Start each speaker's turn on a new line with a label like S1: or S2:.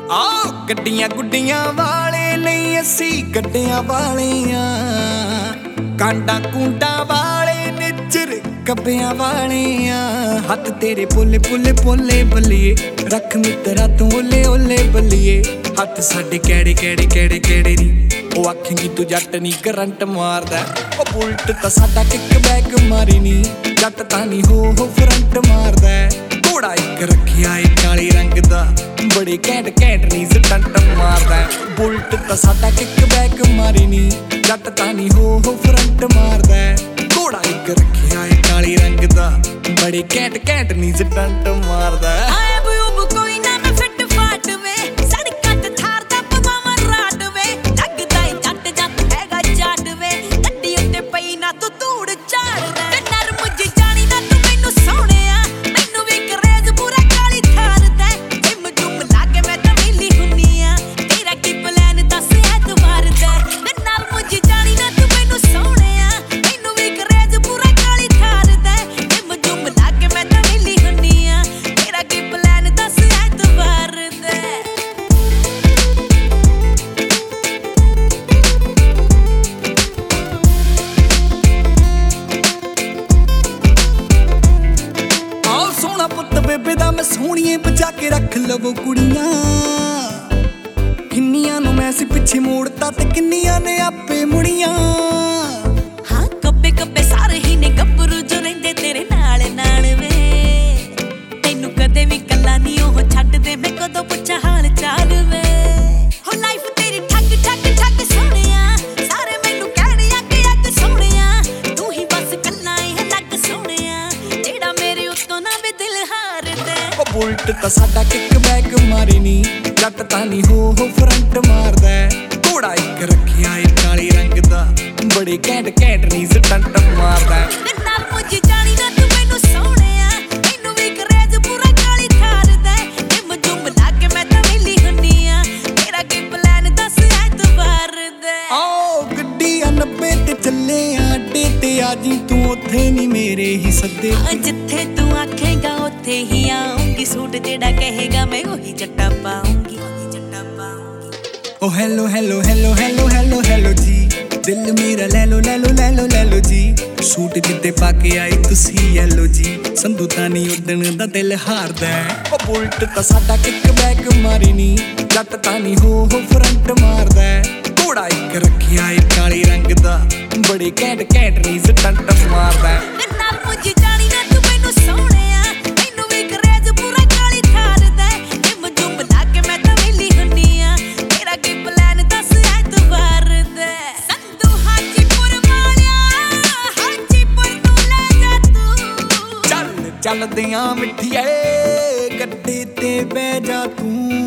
S1: ਆ ਗੱਡੀਆਂ ਗੁੱਡੀਆਂ ਵਾਲੇ ਨਹੀਂ ਅਸੀਂ ਗੱਡੀਆਂ ਵਾਲਿਆਂ, ਕਾਂਡਾ ਕੁੰਡਾ ਵਾਲੇ ਨਿਚਰ ਕੱਬਿਆਂ ਵਾਲਿਆਂ। ਹੱਥ ਤੇਰੇ ਪੋਲੇ ਪੋਲੇ ਪੋਲੇ ਬੱਲੀਏ, ਰੱਖ ਮਿੱਤਰਾ ਤੂੰ ਓਲੇ ਓਲੇ ਬੱਲੀਏ। ਹੱਥ ਸਾਡੇ ਕਿਹੜੇ ਕਿਹੜੇ ਕਿਹੜੇ ਕਿਹੜੇ ਨੀ, ਉਹ ਆਖੇਂਗੀ ਤੂੰ ਜੱਟ ਨੀ ਕਰੰਟ ਮਾਰਦਾ। ਉਹ ਬੁਲਟ ਤਾਂ ਸਾਡਾ ਕਿੱਕ ਬੈਕ ਮਾਰੀ ਨੀ, ਜੱਟ ਤਾਂ ਨੀ ਹੋ ਫਰੰਟ ਮਾਰਦਾ। ਘੋੜਾ ਇੱਕ ਰੱਖਿਆ ਏ ਕਾਲੇ ਰੰਗ ਦਾ, ਬੜੇ ਘੈਂਟ ਘੈਂਟ ਨੀ ਸਟੰਟ ਮਾਰਦਾ। ਬੁਲਟ ਤਾਂ ਸਾਡਾ ਕਿੱਕ ਬੈਕ ਮਾਰੀ ਨੀ, ਜੱਟ ਤਾਂ ਨੀ ਹੋ ਫਰੰਟ ਮਾਰਦਾ। ਘੋੜਾ ਇੱਕ ਰੱਖਿਆ ਏ ਕਾਲੇ ਰੰਗ ਦਾ, ਬੜੇ ਘੈਂਟ ਘੈਂਟ ਨੀ ਸਟੰਟ ਮਾਰਦਾ। ਬੇਬੇ ਦਾ ਮੈਂ ਸੋਹਣੀਏ ਬਚਾ ਕੇ ਰੱਖ ਲਵੋ ਕੁੜੀਆਂ, ਕਿੰਨੀਆਂ ਨੂੰ ਮੈਂ ਸੀ ਪਿੱਛੇ ਮੋੜਤਾ ਤੇ ਕਿੰਨੀਆਂ ਨੇ ਆਪੇ ਮੁੜੀਆਂ।
S2: ਹਾਂ ਕੱਬੇ ਕੱਬੇ ਸਾਰੇ ਹੀ ਨੇ ਗੱਭਰੂ ਜੋ ਰਹਿੰਦੇ ਤੇਰੇ ਨਾਲ ਨਾਲ ਵੇ, ਤੈਨੂੰ ਕਦੇ ਵੀ ਕੱਲਾ ਨਹੀਂ ਉਹ ਛੱਡਦੇ, ਮੈਂ ਕਦੋਂ ਪੁੱਛਾਂ ਹਾਲ ਚਾਲ ਵੇ। ਹੋ ਲਾਈਫ ਤੇਰੀ ਠੱਗ ਠੱਗ ਠੱਗ ਸੋਹਣਿਆ, ਸਾਰੇ ਮੈਨੂੰ ਕਹਿਣ ਅੱਗ ਸੋਹਣਿਆ, ਤੂੰ ਹੀ ਬਸ ਕੱਲਾ ਏ ਲੱਗ ਸੋਹਣਿਆ, ਜਿਹੜਾ ਮੇਰੇ ਉੱਤੋਂ ਨਾ ਵੀ ਦਿਲ ਹਾਰਦਾ।
S1: ਉਹ ਬੁਲਟ ਤਾਂ ਸਾਡਾ ਕਿੱਕ ਬੈਕ ਮਾਰੀ ਨੀ, ਜੱਟ ਤਾਂ ਨੀ ਹੋ ਫਰੰਟ ਮਾਰਦਾ। ਘੋੜਾ ਇੱਕ ਰੱਖਿਆ ਏ ਕਾਲੇ ਰੰਗ ਦਾ, ਬੜੇ ਘੈਂਟ ਘੈਂਟ ਨੀ ਸਟੰਟ ਮਾਰਦਾ।
S2: ਨਾਲ ਮੁੱਝ ਜਾਣੀ ਨਾ ਤੂੰ ਮੈਨੂੰ ਸੋਹਣਿਆ, ਮੈਨੂੰ ਵੀ ਕਰੇਜ ਪੂਰਾ ਕਾਲੀ ਠਾਰਦਾ। ਜਿਮ ਜੁਮ ਲਾ ਕੇ ਮੈਂ ਤਾਂ ਵੇਲੀ ਹੁੰਨੀ ਆ, ਤੇਰਾ ਕੀ ਪਲਾਨ ਦੱਸ ਐਤਵਾਰ ਦਾ।
S1: ਆਓ ਗੱਡੀਆਂ 90 ਤੇ ਚੱਲੇ ਆ ਅੱਡੇ ਤੇ, ਆ ਜੀ ਤੂੰ ਉੱਥੇ ਨੀ ਮੇਰੇ ਹੀ ਸੱਦੇ।
S2: ਜਿੱਥੇ ਤੂੰ ਆਖੇਗਾ ਉੱਥੇ ਹੀ ਆਉਂਗੀ, ਸੂਟ ਜਿਹੜਾ ਕਹੇਗਾ ਮੈਂ ਉਹੀ ਜੱਟਾ ਪਾਉਂਗੀ, ਉਹੀ ਜੱਟਾ ਪਾਉਂਗੀ।
S1: ਓ hello hello hello hello hello hello ਜੀ, ਦਿਲ ਮੇਰਾ ਲੈ ਲੋ ਲੈ ਲੋ ਲੈ ਲੋ ਲੈ ਲੋ ਜੀ। ਸੂਟ ਜਿੱਤੇ ਪਾ ਕੇ ਆਏ ਤੁਸੀਂ ਯੈਲੋ ਜੀ, ਸੰਧੂ ਤਾਂ ਨੀ ਉਦਣ ਦਾ ਦਿਲ ਹਾਰਦਾ। ਓ ਬੁਲਟ ਤਾਂ ਸਾਡਾ ਕਿੱਕ ਬੈਕ ਮਾਰੀ ਨੀ, ਜੱਟ ਤਾਂ ਨੀ ਹੋ ਫਰੰਟ ਮਾਰਦਾ। ਘੋੜਾ ਇੱਕ ਰੱਖਿਆ ਏ ਕਾਲੇ ਰੰਗ ਦਾ, ਬੜੇ ਘੈਂਟ ਘੈਂਟ ਨੀ ਸਟੰਟ ਮਾਰਦਾ।
S2: ਨਾਲ ਮੁੱਝ ਜਾਣੀ ਨਾ ਤੂੰ ਮੈਨੂੰ ਸੋਹਣਿਆ, ਮੈਨੂੰ ਵੀ ਕਰੇਜ ਪੂਰਾ ਕਾਲੀ ਠਾਰਦਾ। ਜਿਮ ਜੁਮ ਲਾ ਕੇ ਮੈਂ ਤਾਂ ਵੇਲੀ ਹੁੰਨੀ ਆ, ਤੇਰਾ ਕੀ ਪਲਾਨ ਦੱਸ ਐਤਵਾਰ ਦਾ। ਸੰਧੂ ਹਾਜੀਪੁਰ ਵਾਲਿਆ, ਹਾਜੀਪੁਰ ਤੋਂ ਲੈ ਜਾ ਤੂੰ।
S1: ਚੱਲ ਚੱਲਦਿਆਂ ਮਿੱਠੀਏ ਗੱਡੀ ਤੇ ਬਹਿ ਜਾ ਤੂੰ।